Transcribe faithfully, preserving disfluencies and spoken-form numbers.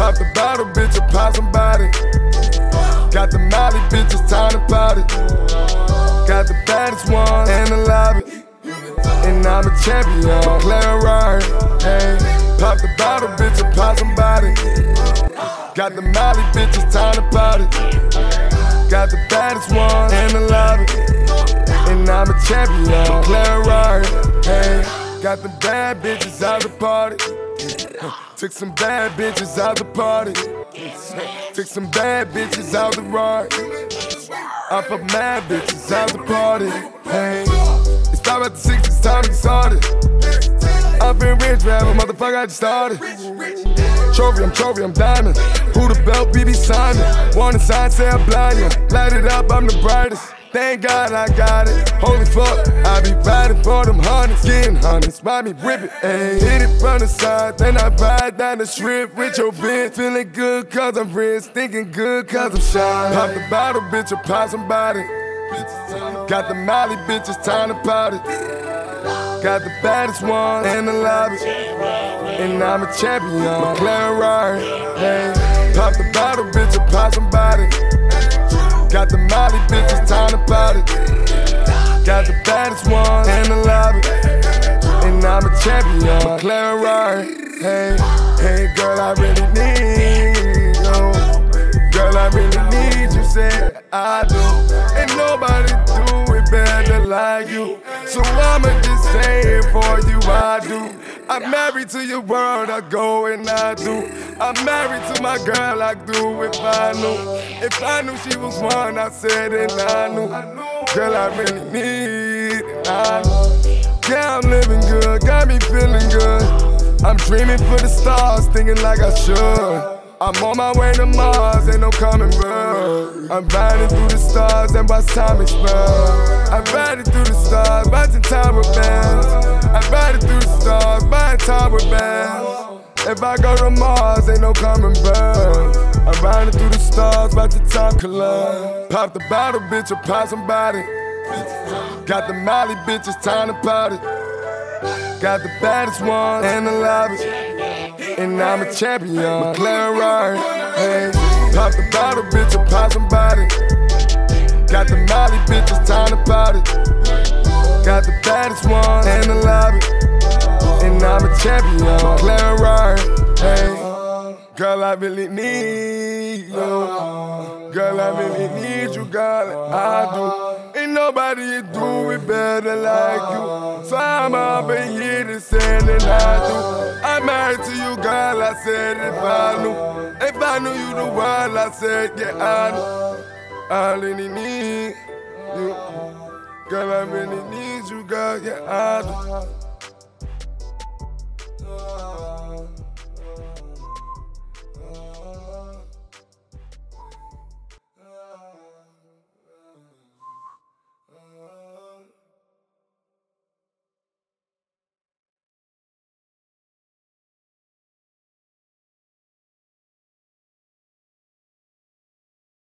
Pop the bottle, bitch, or pop somebody. Got the Molly, bitch, it's time to party. Got the baddest one in the lobby. And I'm a champion, McLaren Rari. Hey, pop the bottle, bitch, or pop somebody. Got the Molly, bitch, it's time to party. Got the baddest one in the lobby. And I'm a champion, McLaren Rari. Hey, got the bad bitches out the party. Took some bad bitches out the party. Took some bad bitches out the ride. I fuck mad bitches out the party. Hey, it's five at the six, it's time to get started. I'm feeling rich, man, but motherfucker, I just started. Trophy, I'm trophy, I'm diamond. Who the belt, B B Simon. Wanna sign, say I'm blind, yeah. Light it up, I'm the brightest. Thank God I got it. Holy fuck, I be riding for them hundreds. Getting hundreds, mind me rip it. Ayy, hit it from the side, then I ride down the strip with your bitch. Feeling good cause I'm rich, thinking good cause I'm shy. Pop the bottle, bitch, or pop somebody. Got the Molly, bitch, it's time to party. Got the baddest one in the lobby. And I'm a champion, McLaren Rari. Hey, pop the bottle, bitch, or pop somebody. Got the Molly, bitch, it's time to party. Got the baddest one in the lobby. And I'm a champion, McLaren Rari. Hey, hey, girl, I really need you. Girl, I really need you, say I do. Ain't nobody do it better like you. So I'ma just say it for you, I do. I'm married to your world, I go and I do. I'm married to my girl, I do if I knew. If I knew she was one, I said it, I knew. Girl, I really need it, I know. Yeah, I'm living good, got me feeling good. I'm dreaming for the stars, thinking like I should. I'm on my way to Mars, ain't no coming back. I'm riding through the stars and watch time expand. I'm riding through the stars, watching time with bands. I'm riding through the stars, buying time with bands. If I go to Mars, ain't no coming back. I'm riding through the stars, watching time collide. Pop the bottle, bitch, or pop somebody. Got the Molly, bitch, it's time to party. Got the baddest one in the lobby. And I'm a champion, McLaren Rari. Hey, pop the bottle, bitch, or pop somebody. Got the Molly, bitch, it's time to party. Got the baddest one in the lobby. And I'm a champion, McLaren Rari. Hey, girl, I really need you. Girl, I really need you, girl, I do. Ain't nobody do it better like you. So I'm up in here to say that I do. I'm married to you, girl, I said if I knew. If I knew you the world, I said, yeah, I know. I really need you. Girl, I really need you, girl, yeah, I do.